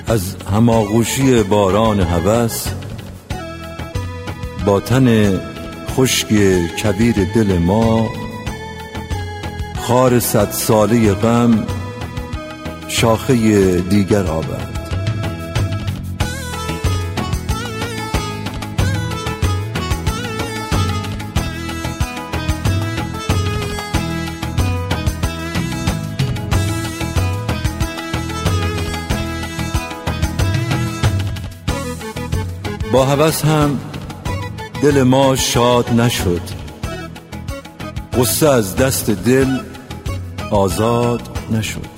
از هماغوشی باران هوس با تن خشک کبیر دل ما، خار 100 ساله غم شاخه دیگر آورد. با هوس هم دل ما شاد نشد، غصه از دست دل آزاد نشد.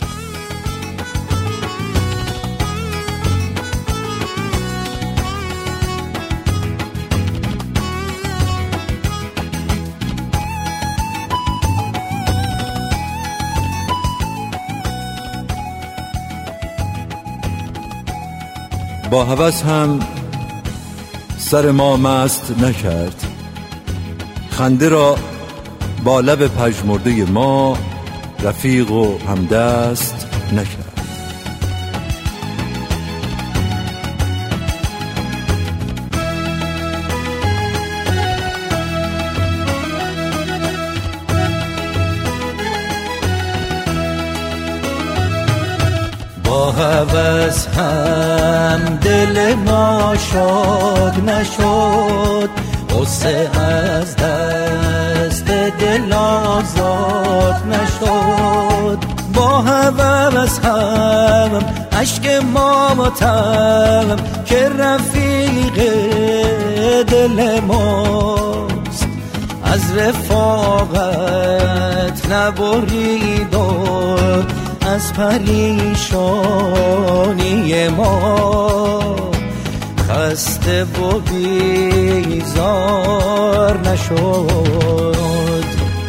با هوس هم سر ما مست نکرد، خنده را با لب پژمرده ما رفیق و همدست نکرد. با هوس هم دل ما شاد نشد، غصه از دست دل آزاد نشد. با هوس هم اشک ما ماتم که رفیق دل ماست، از رفاقت نبرید و از پریشانی ما خسته و بیزار نشد.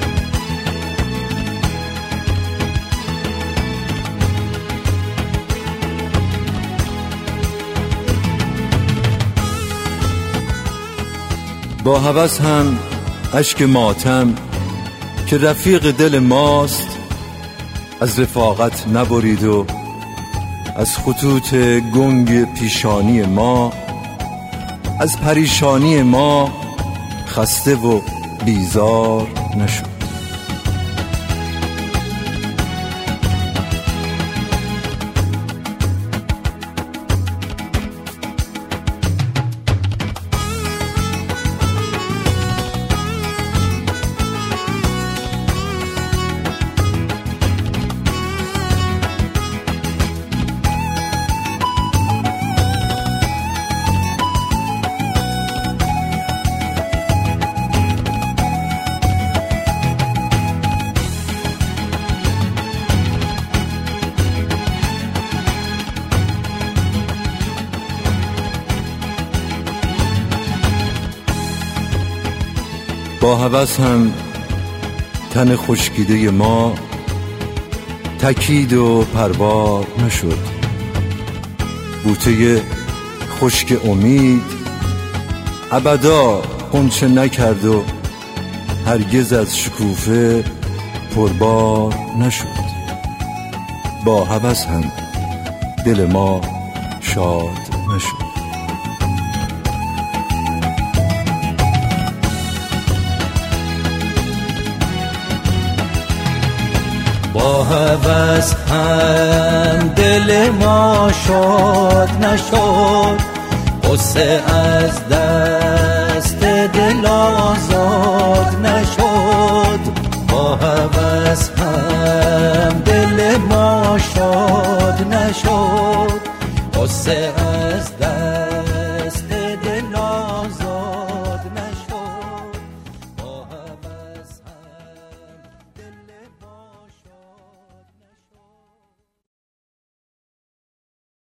با هوس هم اشک ماتم که رفیق دل ماست، از رفاقت نبرید و از خطوط گنگ پیشانی ما، از پریشانی ما خسته و بیزار نشد. با هوس هم تن خشکیده ما تکید و پروا نشد، بوته خشک امید ابدا غنچه نکرد و هرگز از شکوفه پربار نشد. با هوس هم دل ما شاد نشد. با هوس هم دل ما شاد نشد، غصه از دست دل آزاد نشد. با هوس هم دل ما شاد نشد، غصه